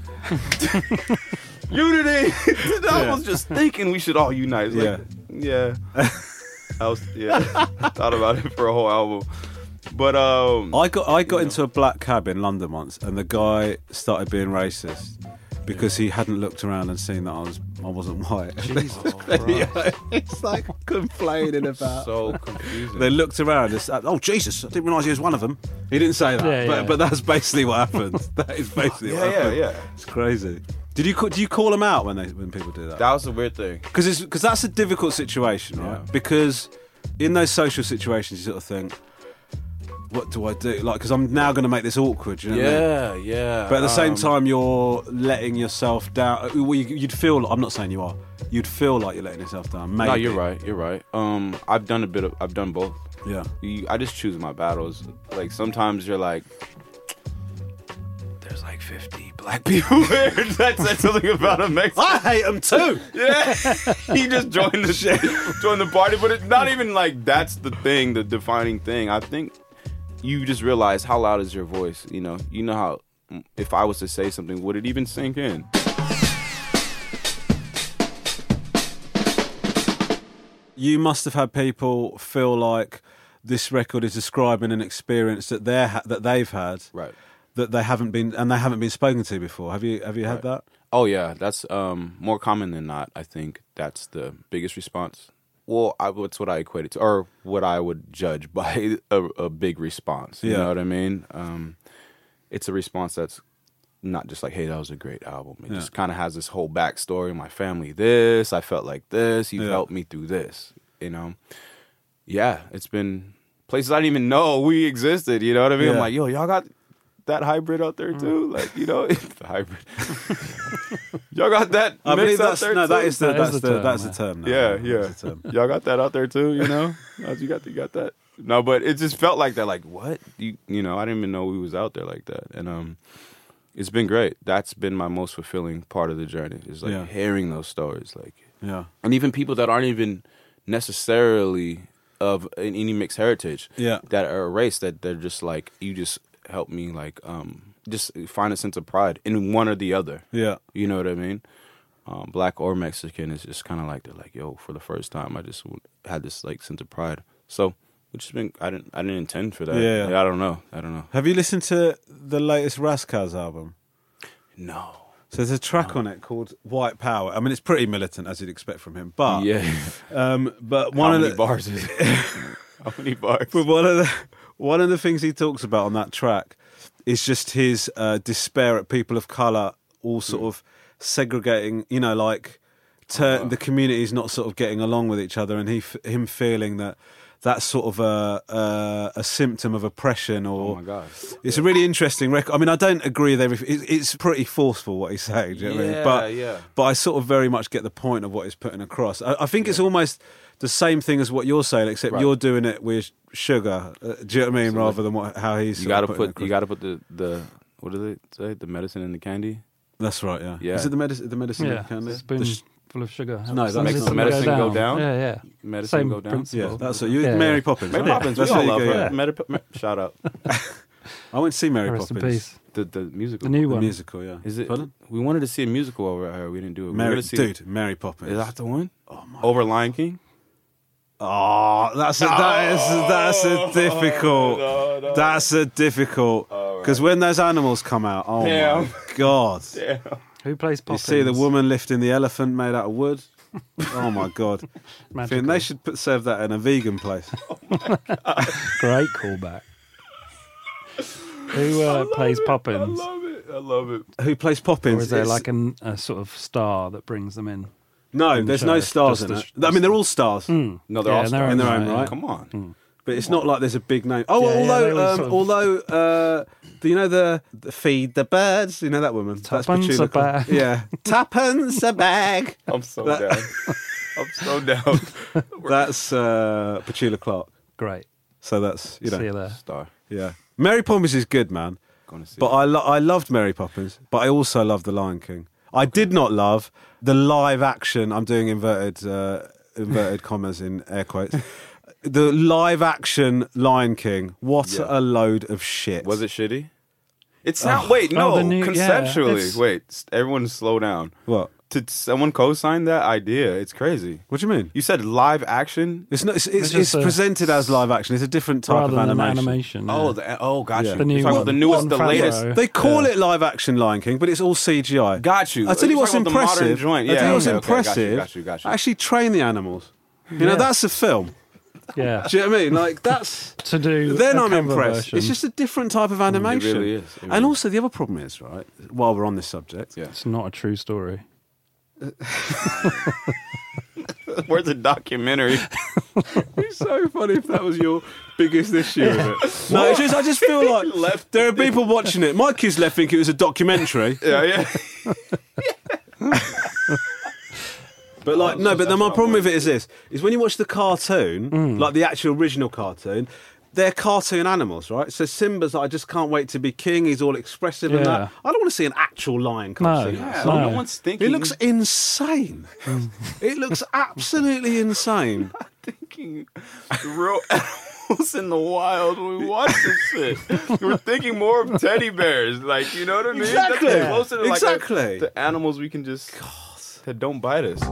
unity. I Yeah. was just thinking we should all unite. It's like, yeah. I was, yeah. Thought about it for a whole album. But, um, I got I got into a black cab in London once, and the guy started being racist because he hadn't looked around and seen that I was I wasn't white. Jesus Yeah, it's like complaining about. so confusing. They looked around and said, "Oh Jesus, I didn't realise he was one of them." He didn't say that, Yeah, but yeah. but that's basically what happened. That is basically yeah, what yeah, happened. yeah. It's crazy. Did you ca- do you call them out when they when people do that? That was a weird thing. Because it's because that's a difficult situation, right? Yeah. Because in those social situations, you sort of think, "What do I do?" Like, because I'm now going to make this awkward. You know what I mean? Yeah, yeah. But at the same Um, time, you're letting yourself down. Well, you- You'd feel. I'm not saying you are. You'd feel like you're letting yourself down. Maybe. no, you're right. You're right. Um, I've done a bit of. I've done both. Yeah. You, I just choose my battles. Like sometimes you're like, there's like fifty black people here. That said something about a Mexican. I hate them too. Yeah, he just joined the shit, joined the party. But it's not even like that's the thing, the defining thing. I think you just realize how loud is your voice. You know, you know how if I was to say something, would it even sink in? You must have had people feel like this record is describing an experience that they're ha- that they've had, Right. that they haven't been and they haven't been spoken to before. Have you have you had Right. that? Oh yeah, that's um, more common than not. I think that's the biggest response. Well, I, that's what I equate it to, or what I would judge by a, a big response. You Yeah. know what I mean? Um, it's a response that's not just like, hey, that was a great album. It Yeah. just kind of has this whole backstory. My family, this. I felt like this. You Yeah. helped me through this. You know. Yeah, it's been places I didn't even know we existed. You know what I mean? Yeah. I'm like, yo, y'all got that hybrid out there too? Like, you know, the hybrid. Y'all got that I believe mix out that's there no, too? that is the That is that's the the term, that's yeah. the term. Now. Yeah, yeah. That's the term. Y'all got that out there too, you know? Oh, you got you got that. No, but it just felt like that. Like, what? You you know, I didn't even know we was out there like that. And um it's been great. That's been my most fulfilling part of the journey. Is like Yeah. hearing those stories. Like Yeah, and even people that aren't even necessarily of any mixed heritage. Yeah. That are a race that they're just like, you just help me like um just find a sense of pride in one or the other. yeah, You know what I mean? Um, black or Mexican is just kind of like they're like, yo, for the first time, I just w- had this like sense of pride. So, which has been, I didn't, I didn't intend for that. Yeah. Like, I don't know, I don't know. Have you listened to the latest Raskaz album? No. So there's a track on it called White Power. I mean, it's pretty militant as you'd expect from him, but Yeah. um, but one How of many the bars is it? How many bars? but one of the one of the things he talks about on that track is just his uh, despair at people of color all sort of segregating. You know, like turn, the community's not sort of getting along with each other, and he f- him feeling that. That's sort of a, a a symptom of oppression, or Oh my God. it's a really interesting record. I mean, I don't agree with everything. It's, it's pretty forceful what he's saying. Do you know what I mean? Yeah, But yeah. but I sort of very much get the point of what he's putting across. I, I think it's almost the same thing as what you're saying, except Right. you're doing it with sugar. Uh, do you know what I mean? Rather than what, how he's You sort got to of putting it put, across. you got to put the, the, what do they say? The medicine in the candy? That's right. Yeah. Yeah. Is it the medicine? The medicine Yeah, candy? spoon The sh- full of sugar. No, Helps that makes the the medicine go down? Yeah, yeah. Medicine Same go down? principle. yeah, that's it. You, Yeah, Mary yeah. Poppins. Mary right? Poppins, That's we all what love you her. get. Mary Pop- Shout out. I went to see Mary Rest in Poppins. peace. The, the musical. The new The one. musical, yeah. Is it? Pardon? We wanted to see a musical over here. We didn't do it. We Mary, wanted to see dude, Mary Poppins. Is that the one? Oh my Over Lion King? Oh, that's a, that is that's a difficult. That's a difficult. Because when those animals come out, oh Damn. my god! Who plays You Poppins? see the woman lifting the elephant made out of wood. Oh my god! I Magical. think they should put, serve that in a vegan place. Great callback. Who uh, plays Poppins? I love it. I love it. Who plays Poppins? Or is there It's- like an, a sort of star that brings them in? no? in the There's no show? stars Just in the it. sh- I mean, they're all stars, No, they're Yeah, all in their stars. in their own own right, right. yeah. Come on. but it's not like there's a big name. Oh, Yeah, yeah, they although always um, sort of- although uh, do you know the, the feed the birds? You know that woman? That's Tuppence Petula a Clark. bag. Yeah, tuppence a bag. I'm so That- down. I'm so down. That's uh, Petula Clark. Great. So that's you know. See you there. Star. Yeah, Mary Poppins is good, man. Gonna see But it. I lo- I loved Mary Poppins, but I also loved The Lion King. I did not love the live action. I'm doing inverted uh, inverted commas in air quotes. The live action Lion King. What Yeah. a load of shit. Was it shitty? It's not. Wait, Oh, no. the new- yeah, conceptually, it's- wait. s- Everyone, slow down. What? Did someone co-sign that idea? It's crazy. What do you mean? You said live action. It's not. It's, it's, It's it's just a- presented as live action. It's a different type Rather of than animation. animation. yeah. Oh, the, oh, got Yeah. you. The new You're talking one. about the newest, the Jon latest. Favreau. They call Yeah. it live action Lion King, but it's all C G I. Got you. I tell you You're what's talking about the modern impressive. joint. I tell Yeah, you what's okay, okay, got you, impressive. got you, got you. Actually, train the animals. You know, Yeah. that's a film. Yeah. Do you know what I mean? Like that's. To do Then a I'm cover impressed. version. It's just a different type of animation. really is. It really and is. also the other problem is, right, while we're on this subject, Yeah. It's not a true story. Where's the documentary? it's so funny if that was your biggest issue with it. No, it's just I just feel like Left- there are people watching it. My kids left think it was a documentary. yeah, yeah. But like no, but then my problem with it is this: is when you watch the cartoon, Mm. like the actual original cartoon, they're cartoon animals, right? So Simba's like, I just can't wait to be king. He's all expressive and Yeah. that. I don't want to see an actual lion No. cartoon. Yeah, No. no one's thinking. It looks insane. It looks absolutely insane. thinking real animals in the wild when we watch this shit. We're thinking more of teddy bears, like you know what I mean? Exactly. That's closer to like Exactly. a- the animals we can just that don't bite us.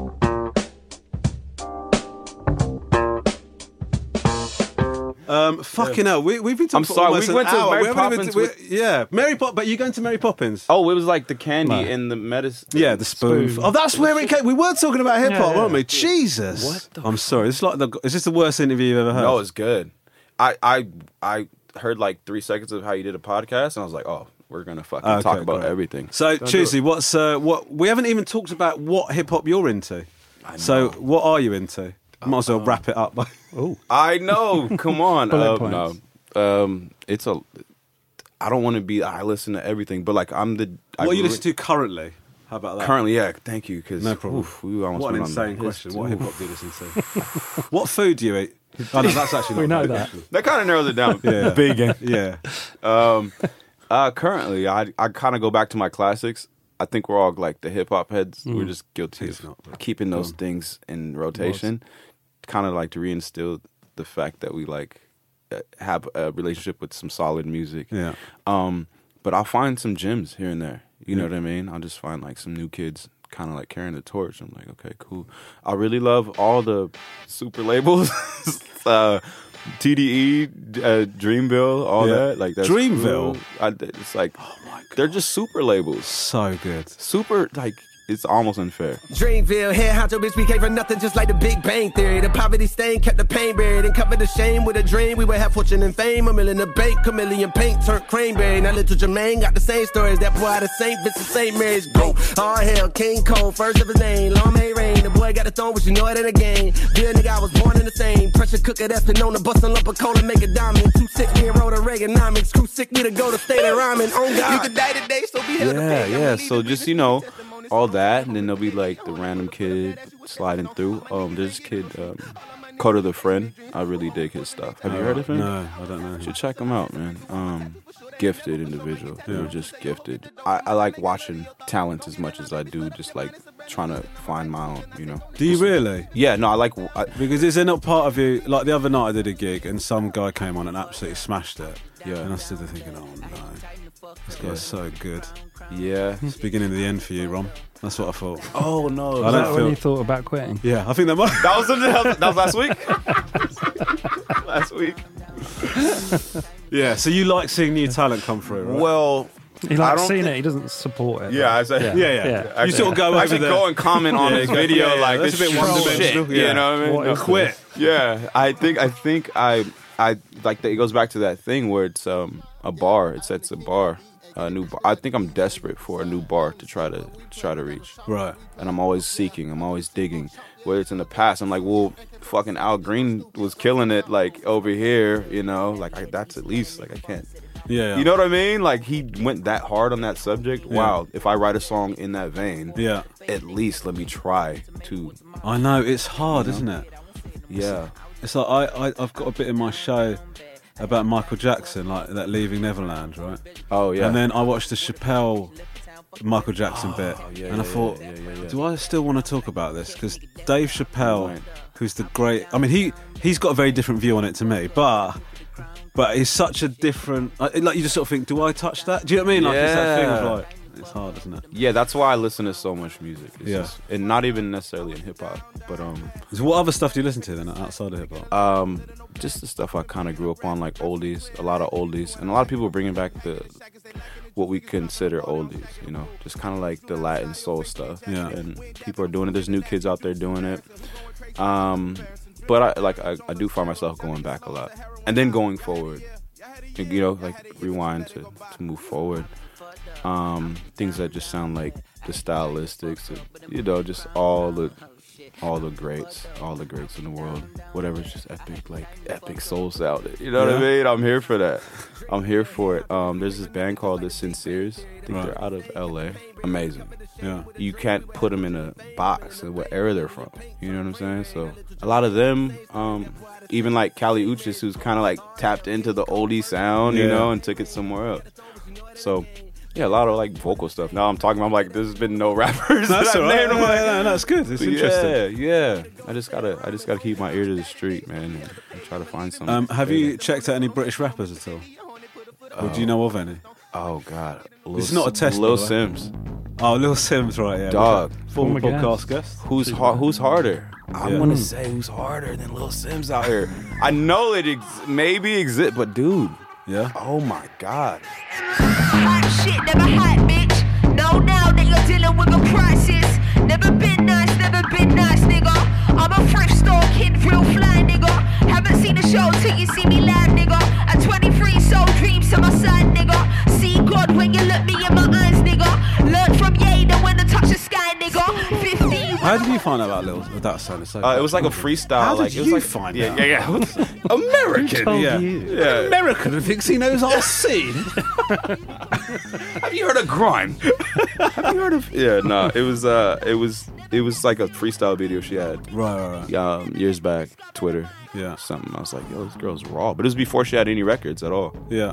Um, fucking hell, we, we've been talking I'm for sorry, almost we an went to hour. Mary We haven't even- Poppins we- with- yeah, Mary Pop. But you going to Mary Poppins? Oh, it was like the candy No. and the medicine. Yeah, the spoon. Spoon. Oh, that's where it came. We were talking about hip hop, Yeah, weren't we? yeah. Jesus. What the I'm sorry. It's like the. Is this the worst interview you've ever heard? No, it's good. I I I heard like three seconds of how you did a podcast, and I was like, oh, we're gonna fucking Okay, talk about great. everything. So, Don't do Tuesday, it. what's uh, what? We haven't even talked about what hip hop you're into. I So, know. what are you into? Might as well wrap it up. By... Oh, I know. Come on. Bullet uh, points. no, um, it's a. I don't want to be. I listen to everything, but like I'm the. I What are you re- listening to currently? How about that? Currently, yeah. Thank you. Because No problem. we almost What an went on insane the question. his- What hip hop do you listen to? What food do you eat? Oh, no, that's actually not We know a bad that. question. That kind of narrows it down. Yeah. Vegan. Yeah. Um, uh, currently, I I kind of go back to my classics. I think we're all like the hip hop heads. We're just guilty He's of not, but keeping those go on. things in rotation. Kind of like to reinstill the fact that we like uh, have a relationship with some solid music. Yeah. Um, but I'll find some gems here and there. You know Yeah. what I mean? I'll just find like some new kids kind of like carrying the torch. I'm like, okay, cool. I really love all the super labels. uh, T D E, uh, Dreamville, all Yeah. that. Like that's Dreamville? cool. I, it's like, they're just super labels. So good. Super, like, it's almost unfair. Dreamville, head honcho, bitch, we came from nothing just like the Big Bang Theory. The poverty stain kept the pain buried and covered the shame with a dream. We would have fortune and fame, a million in the bank, chameleon paint turned cranberry. Now little Jermaine got the same stories. That boy out of Saint Vincent, Saint Mary's go. All hell, King Cole, first of his name. Long may rain, the boy got the throne, but you know it in the game. Real nigga, I was born in the same. Pressure cooker that's been known to bust a lump of coal and make a diamond. Too sick, me and wrote a Reaganomics. Screw sick, me to go to state of rhyming. On God. You could die today, so be held to Yeah, pay. yeah. So just, you know, all that, and then there'll be like the random kid sliding through. Um, there's this kid, um, Coda the Friend. I really dig his stuff. Have you heard of him? No, I don't know. You should check him out, man. Um, gifted individual. They Yeah. were just gifted. I, I like watching talent as much as I do just like trying to find my own, you know. Do you Just- really? Yeah, no, I like. I, Because is there not part of you, like the other night I did a gig and some guy came on and absolutely smashed it. Yeah. And I stood there thinking, oh no, this guy's Yeah. so good. yeah. It's the beginning of the end for you, Rom. That's what I thought. Oh no, I is don't that when feel- you thought about quitting? Yeah, I think that might. that was that was, that was last week. last week. Yeah, so you like seeing new talent come through, right? Well, He I likes don't seeing thi- it. He doesn't support it. Yeah, I say. Yeah. yeah, yeah. Yeah. You sort of go I over should there. go and comment on Yeah, his go- video yeah, yeah, like that's this a bit shit, one-dimensional. shit, Yeah. You know what I mean? What No. is Quit. Yeah, I think I think I I like that. It goes back to that thing where it's um a bar. It sets a bar, a new bar. I think I'm desperate for a new bar to try to try to reach. Right. And I'm always seeking. I'm always digging. Whether it's in the past, I'm like, well, fucking Al Green was killing it like over here. You know, like I, that's at least like I can't. Yeah, yeah. You know what I mean? Like he went that hard on that subject. Yeah. Wow. If I write a song in that vein, Yeah. at least let me try to. I know, it's hard, isn't it? Yeah. It's like I, I, I've got a bit in my show about Michael Jackson, like that Leaving Neverland, right? Oh yeah. And then I watched the Chappelle Michael Jackson bit, yeah, and I yeah, thought, yeah, yeah, yeah. do I still want to talk about this? Because Dave Chappelle, Right. who's the great, I mean, he he's got a very different view on it to me, but but he's such a different, like like, you just sort of think, do I touch that? Do you know what I mean? Like it's that thing Yeah. of like, it's hard, isn't it? Yeah, that's why I listen to so much music. It's Yeah. just, and not even necessarily in hip hop, but um, So what other stuff do you listen to then outside of hip hop? um, just the stuff I kind of grew up on, like oldies, a lot of oldies, and a lot of people are bringing back the what we consider oldies. You know, just kind of like the Latin soul stuff. Yeah. And people are doing it. There's new kids out there doing it. Um, but I like I, I do find myself going back a lot, and then going forward. You know, like rewind to to move forward. Um, things that just sound like the stylistics, of, you know, just all the all the greats, all the greats in the world. Whatever's just epic, like epic soul sound. You know what I Yeah. mean? I'm here for that. I'm here for it. Um, there's this band called the Sinceres. I think Right. they're out of L A. Amazing. Yeah. You can't put them in a box of what era they're from. You know what I'm saying? So a lot of them, um, even like Kali Uchis, who's kind of like tapped into the oldie sound, you Yeah. know, and took it somewhere else. So yeah, a lot of like vocal stuff. Now I'm talking, I'm like, there's been no rappers. That's that all I've right. named. I'm No, like, no, no, it's good. It's but interesting. Yeah, yeah. I just gotta, I just gotta keep my ear to the street, man, and, and try to find something. Um, have you checked out any British rappers at all? Or do you know of any? Oh God, Lil It's not a S- test, Lil by the way. Sims, Oh, Lil Sims, right? Yeah, Dog. former Former podcast guest. guest. who's har- who's harder? I Yeah. want to say who's harder than Lil Sims out here. I know it ex- maybe exists, but dude, Yeah. oh my God. Hot shit, never hot, bitch. No, now that you're dealing with a crisis. Never been nice, never been nice, nigga. I'm a thrift store kid, real fly, nigga. Haven't seen the show till you see me live, nigga. At twenty-three, soul dreams to my side, nigga. See God when you How did you find out about Little that song? So Uh, it was like a freestyle. How did like, it was you like, find yeah, out? Yeah, yeah, American. told Yeah. you? Yeah. American who thinks he knows our scene. Have you heard of grime? Have you heard of? Yeah, no. It was. Uh, it was. It was like a freestyle video she had. Right, right, right. Um, years back, Twitter. Yeah. Something. I was like, yo, this girl's raw. But it was before she had any records at all. Yeah.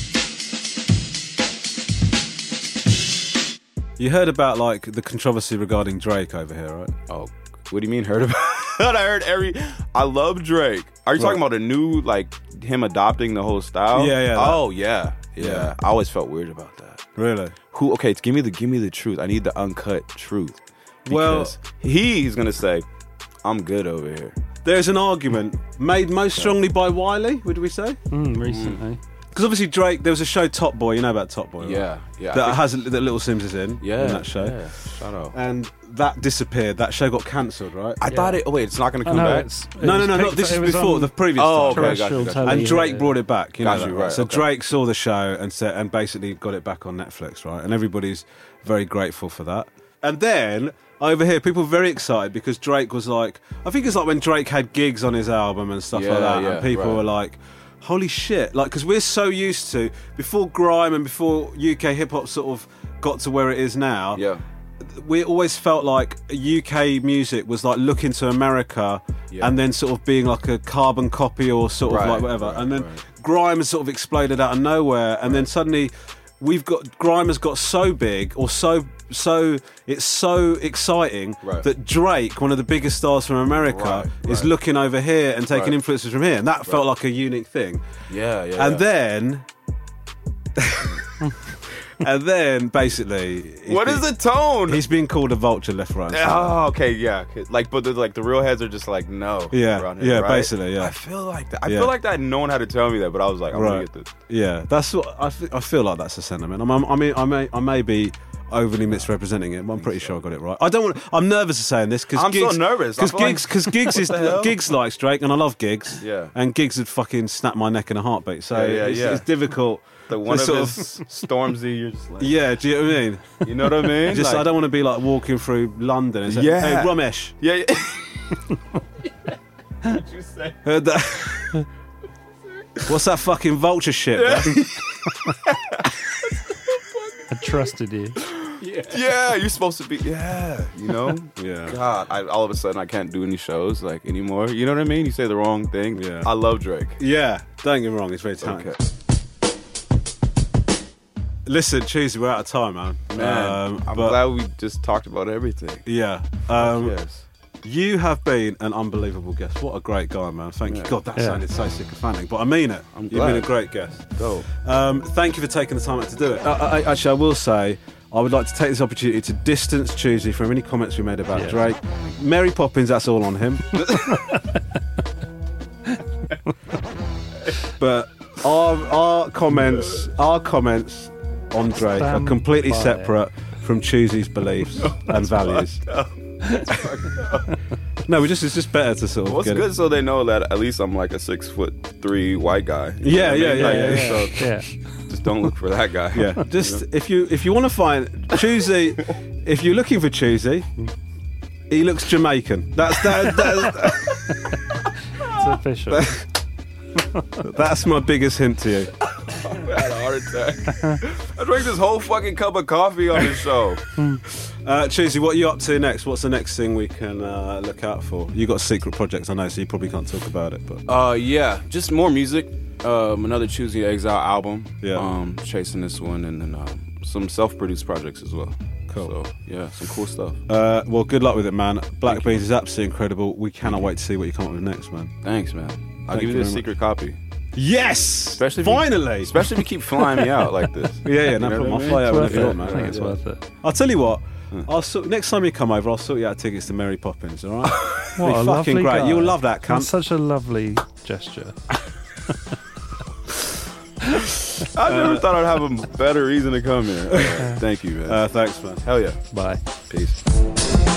You heard about like the controversy regarding Drake over here, right? Oh, what do you mean heard about? I heard every. I love Drake. Are you talking Right. about a new like him adopting the whole style? Yeah, yeah, Oh yeah, yeah. Yeah. I always felt weird about that. Really? Who? Okay, give me the give me the truth. I need the uncut truth. Well- Because he's gonna say, "I'm good over here." There's an argument made most strongly by Wiley, would we say? Mm, recently. Because obviously Drake, there was a show Top Boy, you know about Top Boy, right? Yeah, yeah. I That think- has that Little Sims is in, Yeah, in that show. yeah. Shout out. And that disappeared. That show got cancelled, right? I thought it. Oh wait, it's not gonna I come know, back. it's, it no, no, was no, picked- not this it is was before on the previous Oh, time. okay, gotcha, terrestrial gotcha. telly, And Drake yeah. brought it back. You know Got that, you, right? right, So okay. Drake saw the show and said, and basically got it back on Netflix, right? And everybody's very grateful for that. And then over here, people were very excited because Drake was like, I think it's like when Drake had gigs on his album and stuff Yeah, like that, yeah, and people right. were like, holy shit, like, because we're so used to, before grime and before U K hip hop sort of got to where it is now, Yeah. we always felt like U K music was like looking to America Yeah. and then sort of being like a carbon copy or sort of Right, like whatever. right, and then right. grime has sort of exploded out of nowhere, and then suddenly we've got grime has got so big or so so it's so exciting Right. that Drake, one of the biggest stars from America, Right, is right. looking over here and taking Right. influences from here, and that felt like a unique thing. Yeah, yeah. And yeah. then. And then, basically, he's What been- is the tone? He's being called a vulture left, right, and centre. Oh, okay, yeah. 'Cause, Like, but the, like the real heads are just like, no. Yeah, around here, yeah, right? basically, yeah. I feel like that. I Yeah. feel like that. No one had to tell me that, but I was like, I'm gonna Right. get this. Yeah, that's what I, f- I feel like. That's the sentiment. I'm, I'm, I mean, I may, I may be overly misrepresenting it, but I'm pretty sure I got it right. I don't want. I'm nervous of saying this because I'm so nervous. I because feel like- gigs because gigs is What the hell? gigs likes Drake, and I love gigs. Yeah. and gigs would fucking snap my neck in a heartbeat. So Yeah, yeah, it's, yeah. it's difficult. The one to of sort his Stormzy, you're just like, Yeah, do you know what I mean? you know what I mean? Just Like- I don't want to be like walking through London and say, Yeah. "Hey, Ramesh, Yeah. yeah. What'd you say? heard that? What's that fucking vulture shit?" man? I trusted you. Yeah, you're supposed to be. Yeah, you know. Yeah. God, I, all of a sudden I can't do any shows like anymore. You know what I mean? You say the wrong thing. Yeah. I love Drake. Yeah, don't get me wrong, it's very talented. Okay. Listen, Cheesy, we're out of time, man. Man, Um, I'm but- glad we just talked about everything. Yeah. Um, Yes. You have been an unbelievable guest. What a great guy, man. Thank you. Yeah. God, that Yeah. sounded so sycophantic, but I mean it. I'm You've glad. been a great guest. Dope. Um, thank you for taking the time out to do it. Uh, I, actually, I will say, I would like to take this opportunity to distance Tuesday from any comments we made about Yeah. Drake. Mary Poppins, that's all on him. But our, our comments, our comments on Drake are Stand completely by it. separate from Tuesday's beliefs and values. No, we just it's just better to sort of Well, it's get good it. so they know that at least I'm like a six foot three white guy. You Yeah, know what I yeah, mean? yeah, Like, yeah, So Yeah. just don't look for that guy. Yeah, just if you if you want to find Tuesday, if you're looking for Tuesday, he looks Jamaican. That's that, that, It's official. that's my biggest hint to you. I had a heart attack. I drank this whole fucking cup of coffee on this show. Uh, Tuesday, what are you up to next? What's the next thing we can uh, look out for? You got secret projects, I know, so you probably can't talk about it. But Uh, yeah, just more music. Um, another Choosing Exile album. Yeah. Um, chasing this one, and then um, some self-produced projects as well. Cool. So yeah, some cool stuff. uh, well, good luck with it, man. Black Beans is absolutely incredible. We cannot wait to see what you come up with next, man. Thanks, man. I'll Thank give you you the very secret copy. Yes, Especially if you- finally. Especially if you keep flying me out like this. Yeah, yeah, no You know problem. what I I'll mean? fly out It's whenever worth you it. want, man. I think it's worth it. I'll tell you what. I'll sort, next time you come over, I'll sort you out tickets to Mary Poppins. All right? What Be a fucking lovely great. guy. You'll love that, That's cunt. such a lovely gesture. I never thought I'd have a better reason to come here. Uh, thank you, man. Uh, thanks, man. Hell yeah. Bye. Peace.